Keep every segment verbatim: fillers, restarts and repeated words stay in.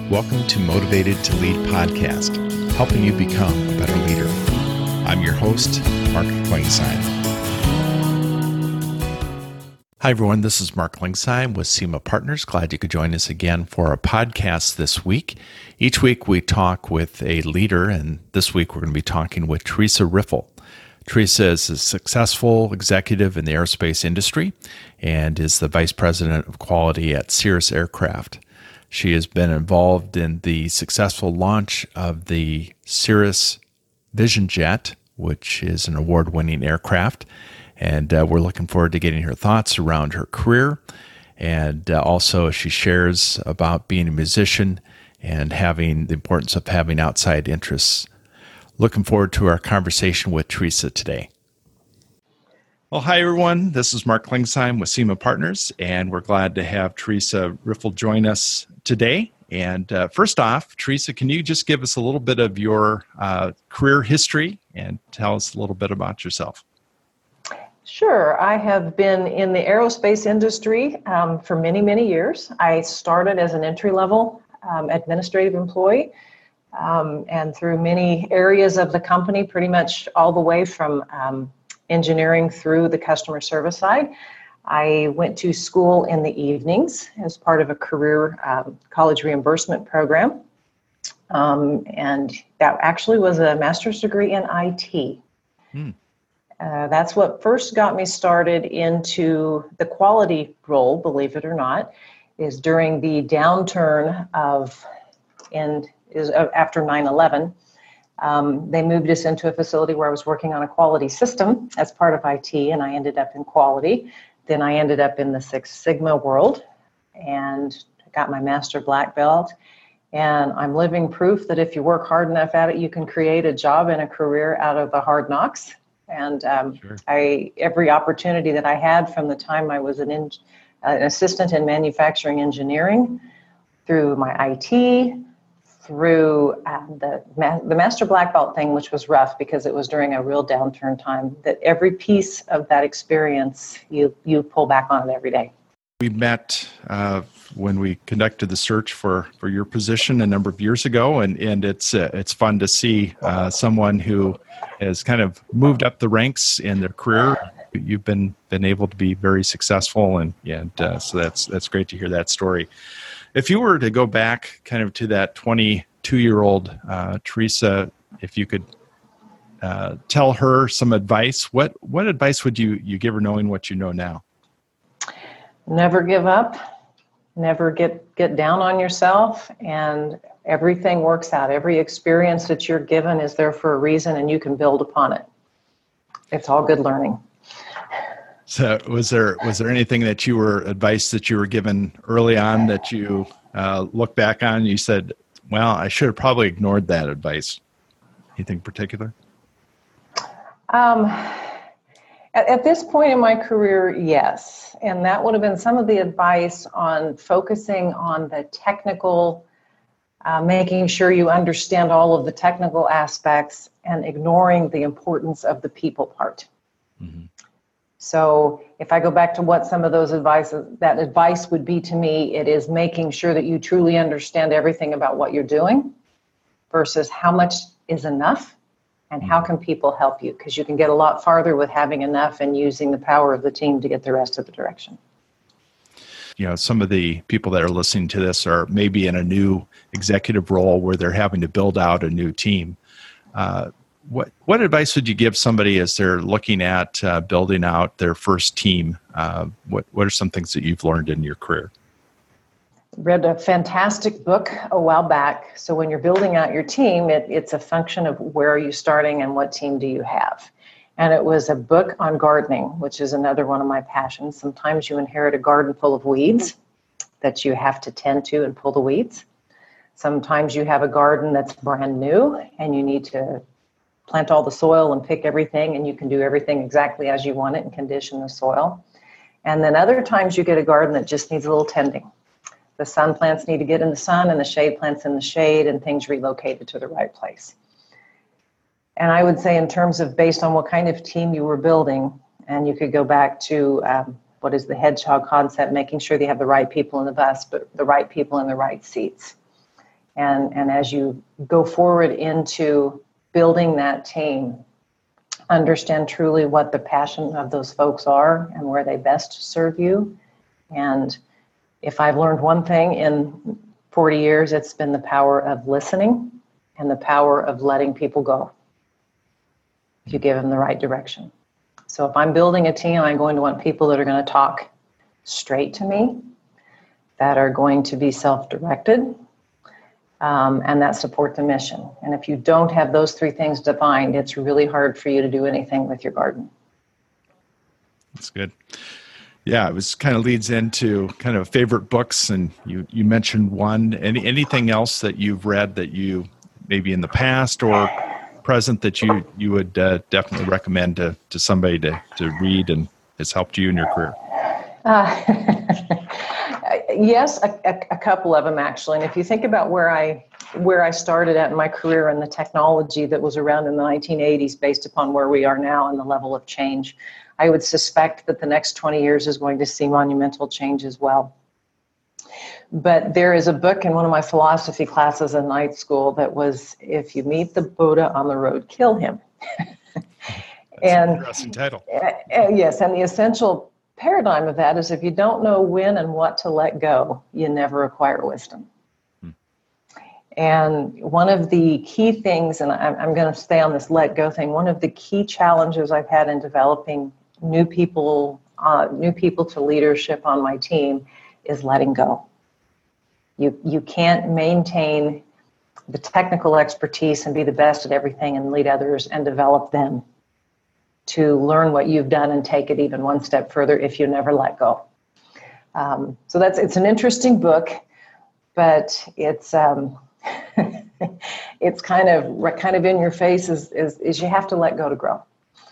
Welcome to Motivated to Lead podcast, helping you become a better leader. I'm your host, Mark Klingsheim. Hi, everyone. This is Mark Klingsheim with SEMA Partners. Glad you could join us again for our podcast this week. Each week we talk with a leader, and this week we're going to be talking with Teresa Riffle. Teresa is a successful executive in the aerospace industry and is the Vice President of Quality at Cirrus Aircraft. She has been involved in the successful launch of the Cirrus Vision Jet, which is an award-winning aircraft. And uh, we're looking forward to getting her thoughts around her career. And uh, also she shares about being a musician and having the importance of having outside interests. Looking forward to our conversation with Teresa today. Well, hi, everyone. This is Mark Klingsheim with SEMA Partners, and we're glad to have Teresa Riffle join us today. And uh, first off, Teresa, can you just give us a little bit of your uh, career history and tell us a little bit about yourself? Sure. I have been in the aerospace industry um, for many, many years. I started as an entry-level um, administrative employee, um, and through many areas of the company, pretty much all the way from um, engineering through the customer service side. I went to school in the evenings as part of a career um, college reimbursement program. Um, and that actually was a master's degree in I T. Hmm. Uh, that's what first got me started into the quality role, believe it or not, is during the downturn of, and is uh, after nine eleven. Um, they moved us into a facility where I was working on a quality system as part of I T, and I ended up in quality. Then I ended up in the Six Sigma world and got my master black belt. And I'm living proof that if you work hard enough at it, you can create a job and a career out of the hard knocks. And um, sure. I every opportunity that I had from the time I was an, in, uh, an assistant in manufacturing engineering, through my I T, through uh, the ma- the master black belt thing, which was rough because it was during a real downturn time, that every piece of that experience, you you pull back on it every day. We met uh, when we conducted the search for, for your position a number of years ago, and, and it's uh, it's fun to see uh, someone who has kind of moved up the ranks in their career. You've been been able to be very successful, and and uh, so that's that's great to hear that story. If you were to go back kind of to that twenty-two-year-old uh, Teresa, if you could uh, tell her some advice, what what advice would you, you give her knowing what you know now? Never give up. Never get, get down on yourself, and everything works out. Every experience that you're given is there for a reason, and you can build upon it. It's all good learning. So was there was there anything that you were, advice that you were given early on that you uh, look back on and you said, well, I should have probably ignored that advice? Anything particular? Um, at, at this point in my career, yes. And that would have been some of the advice on focusing on the technical, uh, making sure you understand all of the technical aspects and ignoring the importance of the people part. Mm-hmm. So if I go back to what some of those advice, that advice would be to me, it is making sure that you truly understand everything about what you're doing versus how much is enough and how can people help you, because you can get a lot farther with having enough and using the power of the team to get the rest of the direction. You know, some of the people that are listening to this are maybe in a new executive role where they're having to build out a new team. Uh, What what advice would you give somebody as they're looking at uh, building out their first team? Uh, what what are some things that you've learned in your career? Read a fantastic book a while back. So when you're building out your team, it, it's a function of where are you starting and what team do you have. And it was a book on gardening, which is another one of my passions. Sometimes you inherit a garden full of weeds that you have to tend to and pull the weeds. Sometimes you have a garden that's brand new and you need to plant all the soil and pick everything, and you can do everything exactly as you want it and condition the soil. And then other times you get a garden that just needs a little tending. The sun plants need to get in the sun and the shade plants in the shade, and things relocated to the right place. And I would say in terms of based on what kind of team you were building, and you could go back to um, what is the hedgehog concept, making sure they have the right people in the bus, but the right people in the right seats. And, and as you go forward into building that team, understand truly what the passion of those folks are and where they best serve you. And if I've learned one thing in forty years, it's been the power of listening and the power of letting people go if you give them the right direction. So if I'm building a team, I'm going to want people that are going to talk straight to me, that are going to be self-directed, um, and that support the mission. And if you don't have those three things defined, it's really hard for you to do anything with your garden. That's good. Yeah, it was kind of leads into kind of favorite books, and you you mentioned one. Any anything else that you've read that you maybe in the past or present that you you would uh, definitely recommend to to somebody to to read and has helped you in your career? Uh, yes, a, a, a couple of them actually. And if you think about where I where I started at in my career and the technology that was around in the nineteen eighties, based upon where we are now and the level of change, I would suspect that the next twenty years is going to see monumental change as well. But there is a book in one of my philosophy classes in night school that was, "If you meet the Buddha on the road, kill him." That's and an interesting title. Uh, uh, yes, and the essential paradigm of that is if you don't know when and what to let go, you never acquire wisdom. Hmm. And one of the key things, and I'm, I'm going to stay on this let go thing, one of the key challenges I've had in developing new people, uh, new people to leadership on my team is letting go. You, you can't maintain the technical expertise and be the best at everything and lead others and develop them to learn what you've done and take it even one step further if you never let go. Um, so that's it's an interesting book, but it's um, it's kind of kind of in your face is, is, is you have to let go to grow.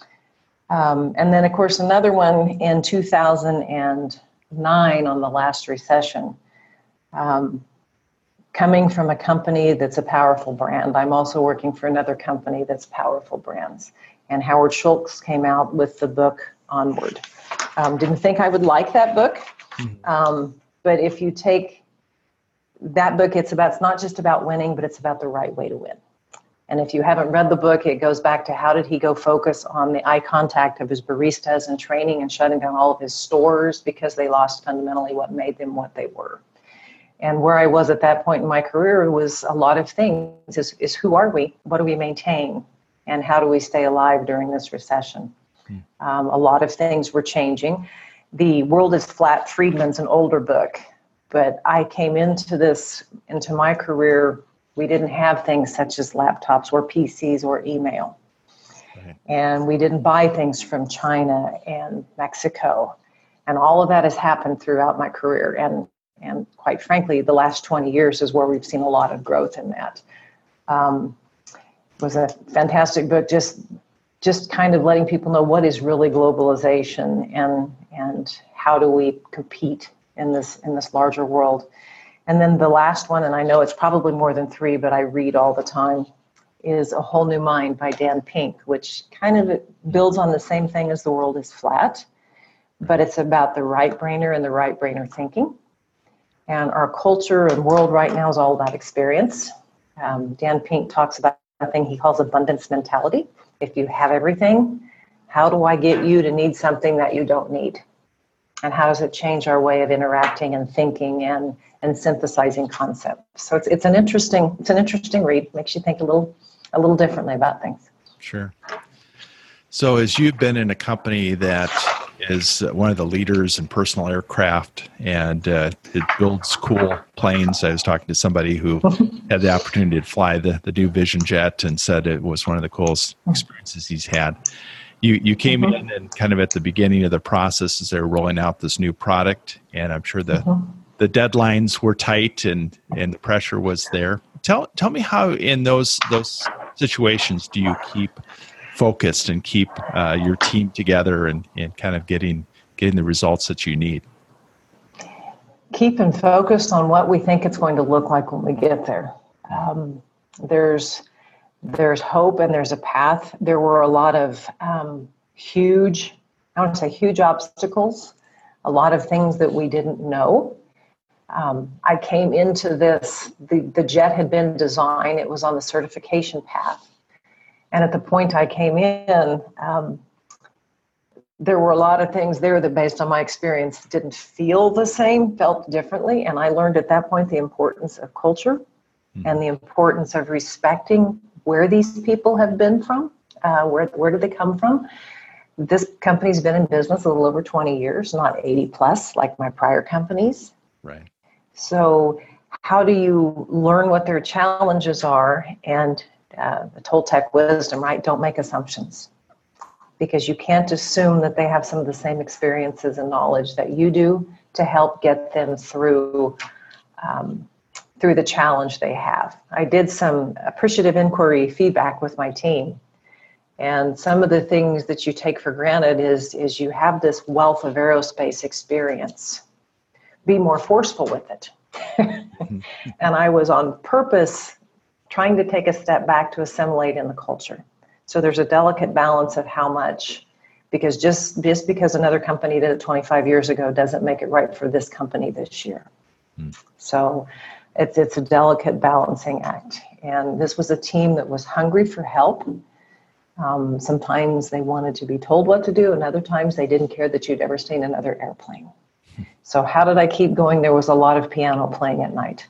Um, and then, of course, another one in two thousand nine on the last recession. Um, coming from a company that's a powerful brand, I'm also working for another company that's powerful brands. And Howard Schultz came out with the book Onward. Um, didn't think I would like that book, um, but if you take that book, it's about it's not just about winning, but it's about the right way to win. And if you haven't read the book, it goes back to how did he go focus on the eye contact of his baristas and training and shutting down all of his stores because they lost fundamentally what made them what they were. And where I was at that point in my career was a lot of things is, is who are we? What do we maintain? And how do we stay alive during this recession? Hmm. Um, a lot of things were changing. The World is Flat, Friedman's an older book, but I came into this, into my career, we didn't have things such as laptops or P Cs or email. Right. And we didn't buy things from China and Mexico. And all of that has happened throughout my career. And, and quite frankly, the last twenty years is where we've seen a lot of growth in that. Um, was a fantastic book, just just kind of letting people know what is really globalization and and how do we compete in this in this larger world. And then the last one, and I know it's probably more than three, but I read all the time, is A Whole New Mind by Dan Pink, which kind of builds on the same thing as The World is Flat, but it's about the right brainer and the right brainer thinking. And our culture and world right now is all about experience. Um, Dan Pink talks about a thing he calls abundance mentality. If you have everything, how do I get you to need something that you don't need? And how does it change our way of interacting and thinking and, and synthesizing concepts? So it's it's an interesting it's an interesting read. Makes you think a little a little differently about things. Sure. So as you've been in a company that is one of the leaders in personal aircraft and uh, it builds cool planes. I was talking to somebody who had the opportunity to fly the, the new Vision Jet and said it was one of the coolest experiences he's had. You you came mm-hmm. in and kind of at the beginning of the process as they were rolling out this new product, and I'm sure the mm-hmm. the deadlines were tight and, and the pressure was there. Tell tell me how in those those situations do you keep focused and keep uh, your team together and, and kind of getting getting the results that you need? Keeping focused on what we think it's going to look like when we get there. Um, there's there's hope and there's a path. There were a lot of um, huge, I want to say huge obstacles, a lot of things that we didn't know. Um, I came into this, the, the jet had been designed, it was on the certification path. And at the point I came in, um, there were a lot of things there that, based on my experience, didn't feel the same, felt differently. And I learned at that point the importance of culture mm-hmm. and the importance of respecting where these people have been from, uh, where, where did they come from. This company's been in business a little over twenty years, not eighty plus like my prior companies. Right. So how do you learn what their challenges are? And uh, the Toltec wisdom, right? Don't make assumptions. Because you can't assume that they have some of the same experiences and knowledge that you do to help get them through um, through the challenge they have. I did some appreciative inquiry feedback with my team, and some of the things that you take for granted is, is you have this wealth of aerospace experience. Be more forceful with it. And I was on purpose trying to take a step back to assimilate in the culture. So there's a delicate balance of how much, because just, just because another company did it twenty-five years ago doesn't make it right for this company this year. Mm. So it's, it's a delicate balancing act. And this was a team that was hungry for help. Um, sometimes they wanted to be told what to do, and other times they didn't care that you'd ever seen another airplane. So how did I keep going? There was a lot of piano playing at night.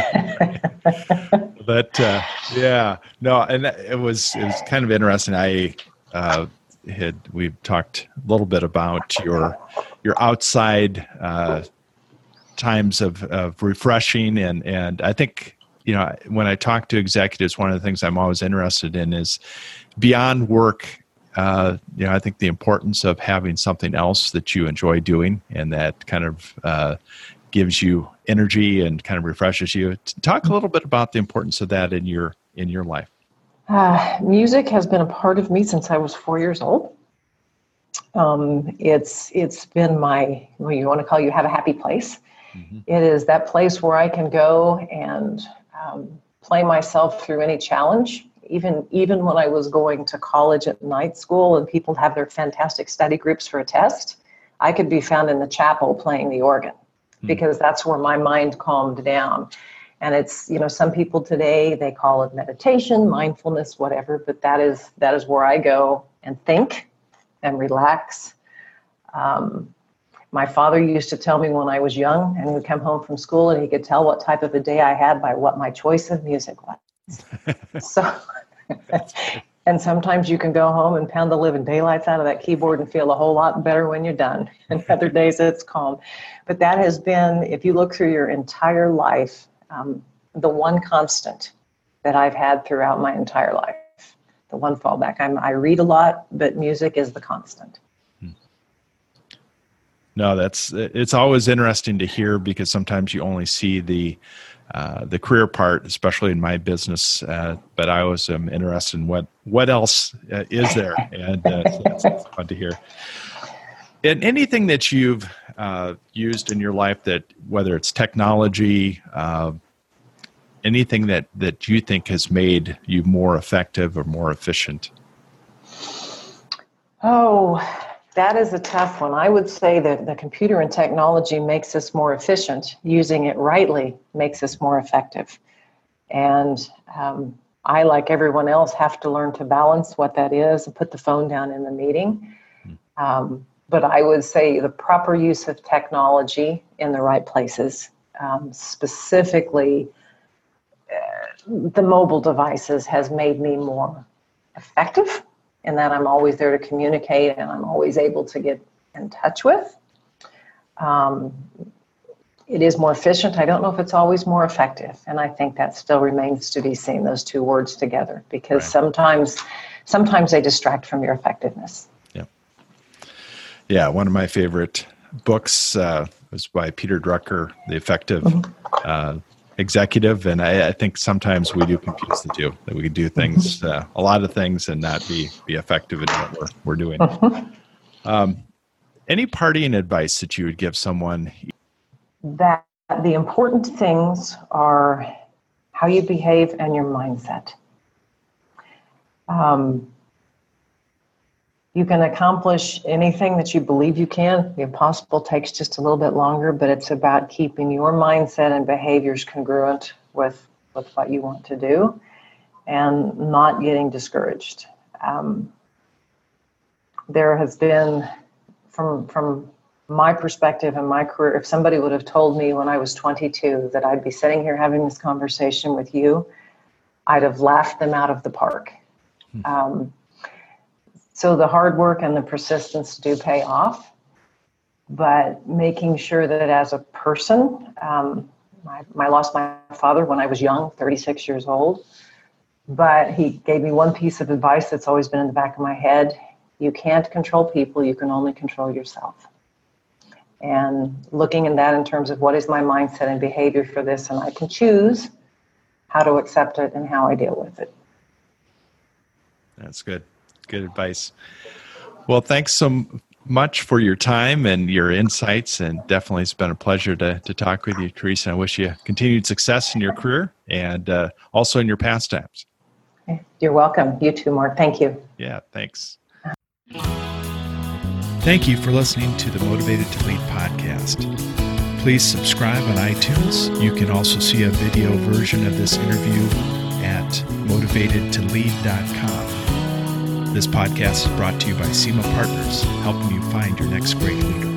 But uh, yeah, no, and it was it was kind of interesting. I uh, had we've talked a little bit about your your outside uh, times of, of refreshing, and and I think you know when I talk to executives, one of the things I'm always interested in is beyond work. Uh, you know, I think the importance of having something else that you enjoy doing, and that kind of uh, gives you energy and kind of refreshes you. Talk a little bit about the importance of that in your in your life. Uh, music has been a part of me since I was four years old. Um, it's it's been my, well, you want to call you have a happy place. Mm-hmm. It is that place where I can go and um, play myself through any challenge. Even even when I was going to college at night school and people have their fantastic study groups for a test, I could be found in the chapel playing the organ. Because that's where my mind calmed down. And it's, you know, some people today, they call it meditation, mindfulness, whatever, but that is that is where I go and think and relax. Um, my father used to tell me when I was young, and he would come home from school and he could tell what type of a day I had by what my choice of music was. So, and sometimes you can go home and pound the living daylights out of that keyboard and feel a whole lot better when you're done. And other days it's calm. But that has been, if you look through your entire life, um, the one constant that I've had throughout my entire life, the one fallback. I'm, I read a lot, but music is the constant. No, that's, it's always interesting to hear, because sometimes you only see the Uh, the career part, especially in my business, uh, but I always am interested in what what else uh, is there, and uh, so that's, that's fun to hear. And anything that you've uh, used in your life, that whether it's technology, uh, anything that that you think has made you more effective or more efficient? Oh, that is a tough one. I would say that the computer and technology makes us more efficient. Using it rightly makes us more effective. And um, I, like everyone else, have to learn to balance what that is and put the phone down in the meeting. Um, but I would say the proper use of technology in the right places, um, specifically uh, the mobile devices, has made me more effective, in that I'm always there to communicate and I'm always able to get in touch with. Um, it is more efficient. I don't know if it's always more effective. And I think that still remains to be seen, those two words together, because right. sometimes sometimes they distract from your effectiveness. Yeah. Yeah, one of my favorite books uh, was by Peter Drucker, The Effective mm-hmm. uh, Executive, and I, I think sometimes we do confuse the two, that we can do things, uh, a lot of things, and not be be effective in what we're, we're doing. Um, any parting advice that you would give someone? That the important things are how you behave and your mindset. Um, You can accomplish anything that you believe you can. The impossible takes just a little bit longer, but it's about keeping your mindset and behaviors congruent with, with what you want to do and not getting discouraged. Um, there has been, from, from my perspective and my career, if somebody would have told me when I was twenty-two that I'd be sitting here having this conversation with you, I'd have laughed them out of the park. Hmm. Um, so the hard work and the persistence do pay off, but making sure that as a person, um, I, I lost my father when I was young, thirty-six years old, but he gave me one piece of advice that's always been in the back of my head. You can't control people, you can only control yourself. And looking at that in terms of what is my mindset and behavior for this, and I can choose how to accept it and how I deal with it. That's good. Good advice. Well, thanks so much for your time and your insights, and definitely it's been a pleasure to, to talk with you, Teresa. I wish you continued success in your career and uh, also in your pastimes. You're welcome. You too, Mark. Thank you. Yeah, thanks. Thank you for listening to the Motivated to Lead podcast. Please subscribe on iTunes. You can also see a video version of this interview at motivated to lead dot com. This podcast is brought to you by SEMA Partners, helping you find your next great leader.